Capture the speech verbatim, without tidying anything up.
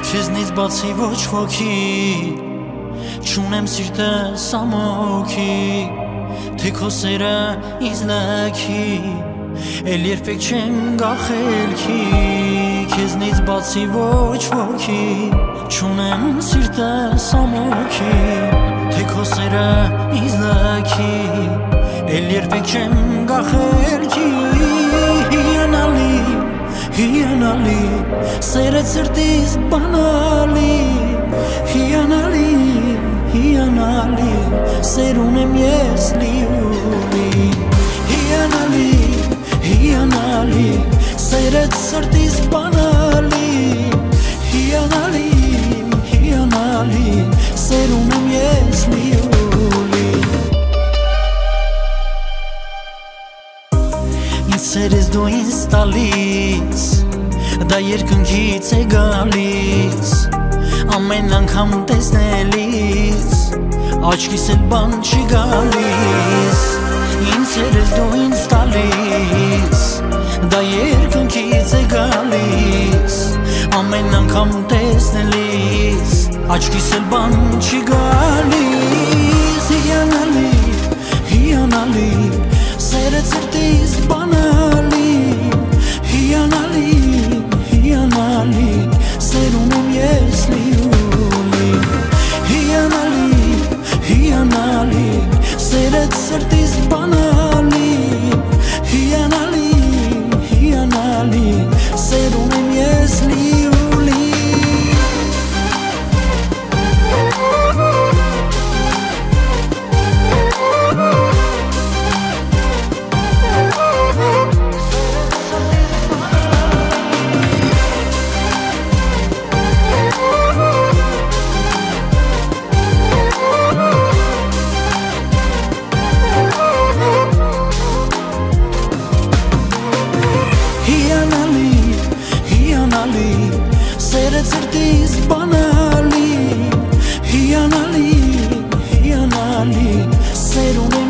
Քեզնից բացի ոչ ոքի Չունեմ սիրտս ամոքի Թե քո սերը ինձ լքի Էլ երբեք չեմ գա խելքի Քեզնից բացի ոչ ոքի Չունեմ սիրտս ամոքի Թե քո սերը ինձ լքի Էլ երբեք չեմ գա խելքի Հիանալի, հիանալի Սերը սրտիս բանալի Հիանալի, հիանալի Սեր ունեմ ես լիուլի Հիանալի, հիանալի Սերը սրտիս բանալի Հիանալի, հիանալի Սեր ունեմ ես լիուլի Ինձ սերես դու ինձ տալիս Դա երկնքից է գալիս Ամեն անգամ տեսնելիս Աչքիս էլ բան չի գալիս Ինձ սերես դու ինձ տալիս Դա երկնքից է գալիս Ամեն անգամ տեսնելիս Աչքիս էլ բան չի գալիս Հիանալի, հիանալի Սերը սրտիս բանալի Հիանալի, հիանալի Սեր ունեմ ես լիուլի Հիանալի, հիանալի Սերը սրտիս բանալի Հիանալի, հիանալի Սեր ունեմ ես լիուլի Սերը սրտիս բանալի Հիանալի, հիանալի Սեր ունեմ